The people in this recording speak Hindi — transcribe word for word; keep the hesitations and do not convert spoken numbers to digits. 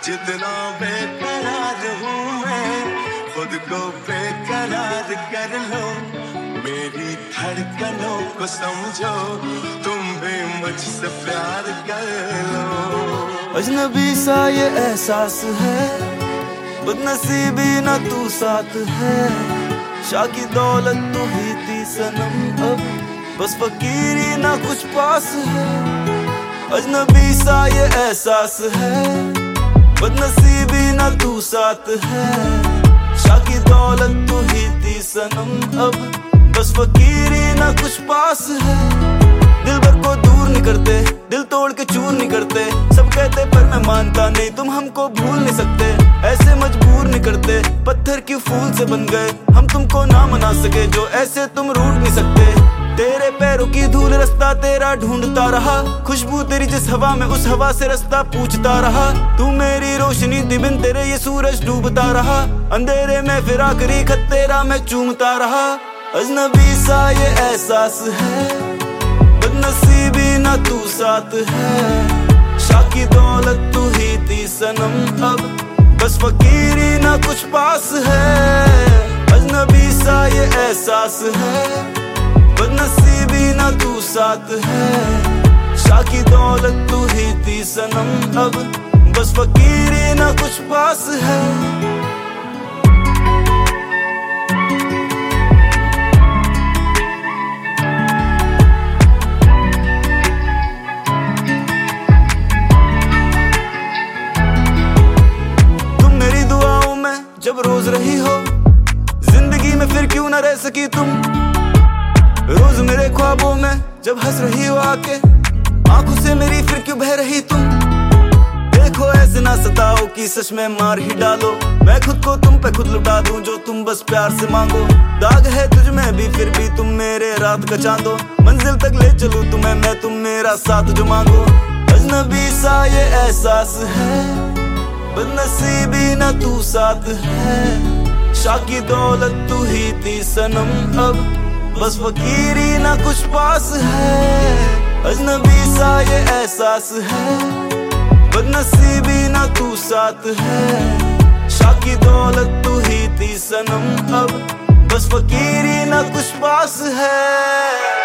जितना बेकरार हूँ मैं, खुद को बेकरार कर लो। मेरी धड़कनों को समझो, तुम भी मुझसे प्यार कर लो। अजनबी सा ये एहसास है, बदनसीबी ना तू साथ है। शाह की दौलत तू ही थी सनम, अब बस फकीरी ना कुछ पास है। अजनबी सा ये एहसास है, बदनसीबी ना तू साथ है। शाह की दौलत तू ही थी सनम, अब बस फकीरी ना कुछ पास है। दिल भर को दूर नहीं करते, दिल तोड़ के चूर नहीं करते। सब कहते पर मैं मानता नहीं, तुम हमको भूल नहीं सकते। ऐसे मजबूर नहीं करते, पत्थर की फूल से बन गए हम, तुमको ना मना सके जो ऐसे तुम रूठ नहीं सकते। तेरे पैरों की धूल रास्ता तेरा ढूंढता रहा, खुशबू तेरी जिस हवा में उस हवा से रास्ता पूछता रहा। तू मेरी रोशनी थी, बिन तेरे ये सूरज डूबता रहा। अंधेरे में फिर आखिरी खत तेरा मैं चूमता रहा। अजनबी सा ये एहसास है, बदनसीबी ना तू साथ है। शाह की दौलत तू ही थी सनम, अब बस फकीरी ना कुछ पास है। अजनबी सा ये एहसास है, बदनसीबी ना तू साथ है। शाह की दौलत तू ही थी सनम, अब बस फकीरी ना कुछ पास है। जब रोज रही हो जिंदगी में, फिर क्यों ना रह सकी तुम। रोज मेरे ख्वाबों में जब हंस रही हो आके, आंखों से मेरी फिर क्यों बह रही तुम। देखो ऐसे ना सताओ कि सच में मार ही डालो। मैं खुद को तुम पे खुद लुटा दूं जो तुम बस प्यार से मांगो। दाग है तुझ में भी फिर भी तुम मेरे रात का चांदो। मंजिल तक ले चलूं तुम्हें मैं, तुम मेरा साथ जो मांगो। अजनबी सा ये एहसास है, बदनसीबी ना तू साथ है। शाह की दौलत तू ही थी सनम, अब बस फकीरी ना कुछ पास है। अजनबी सा ये एहसास है, बदनसीबी ना तू साथ है। शाह की दौलत तू ही थी सनम, अब बस फकीरी ना कुछ पास है।